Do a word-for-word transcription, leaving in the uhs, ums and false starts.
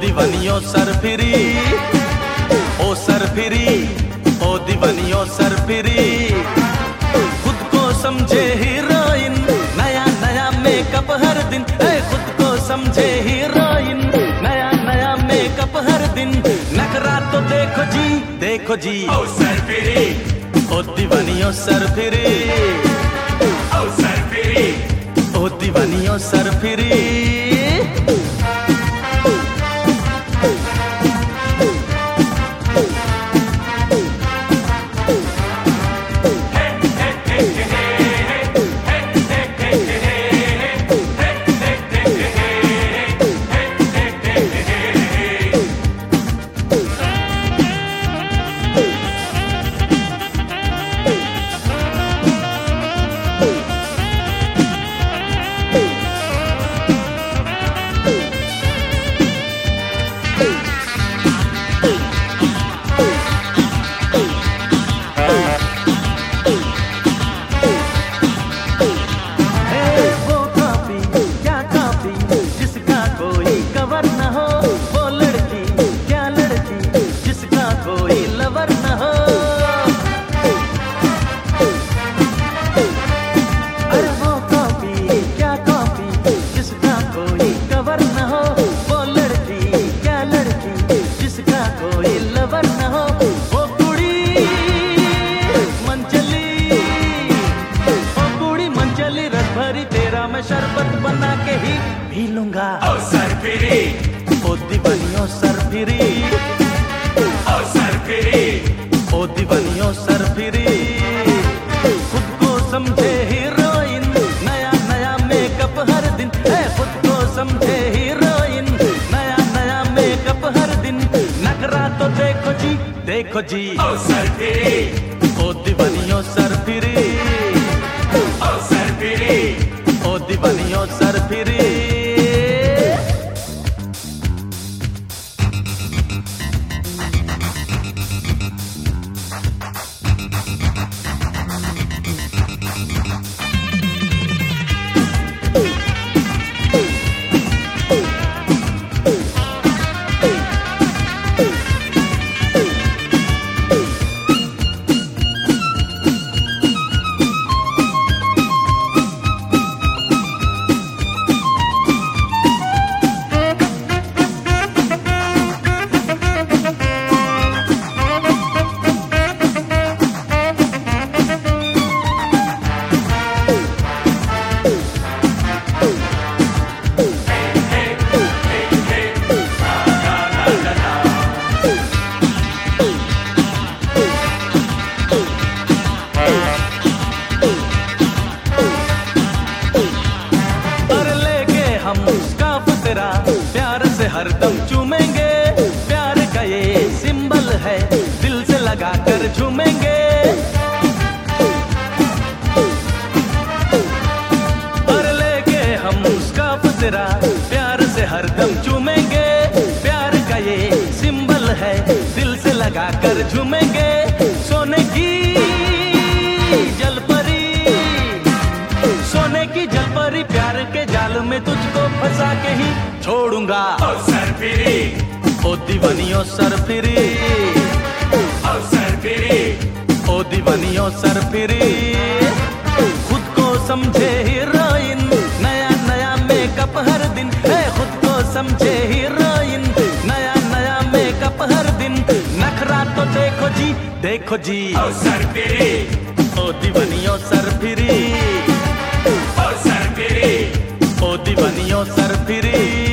दीवानियों सर फिरी, ओ सर फिरी, ओ दीवानियों सर फिरी। खुद को समझे हीरोइन, नया नया मेकअप हर दिन, ए खुद को समझे हीरोइन, नया नया मेकअप हर दिन। नखरा तो देखो जी, देखो जी, ओ सर फिरी, ओ दीवानियों सर फिरी, ओ सर फिरी, ओ दीवानियों सर फिरी। मैं शरबत बना के ही पी लूंगा। ओ सर फिरी, ओ दीवानियों सर फिरी, ओ सर फिरी, ओ दीवानियों सर फिरी। खुद को समझे हीरोइन, नया नया मेकअप हर दिन, है खुद को समझे हीरोइन, नया नया मेकअप हर दिन। नखरा तो देखो जी, देखो जी, ओ सर फिरी, ओ दीवानियों सर फिरी, ओ सर फिरी, ओ दीवानियों सर फिरी। प्यार से हरदम चूमेंगे, प्यार का ये सिंबल है, दिल से लगा कर झूमेंगे। और लेके हम उसका फतरा, प्यार से हरदम चूमेंगे, प्यार का ये सिंबल है, दिल से लगा कर झूमेंगे। सोने की जलपरी, सोने की जलपरी, प्यार के जाल में तुझको फंसा के ही छोड़ूंगा। ओ सर फिरी, ओ दीवानियों सर फिरी, ओ सर फिरी, ओ दीवानियों सर फिरी। खुद को समझे हीरोइन, नया नया मेकअप हर दिन, है खुद को समझे हीरोइन, नया नया मेकअप हर दिन। नखरा तो देखो जी, देखो जी, ओ सर फिरी, ओ दीवानियों सर फिरी, ओ सर फिरी, ओ दीवानियों सर फिरी।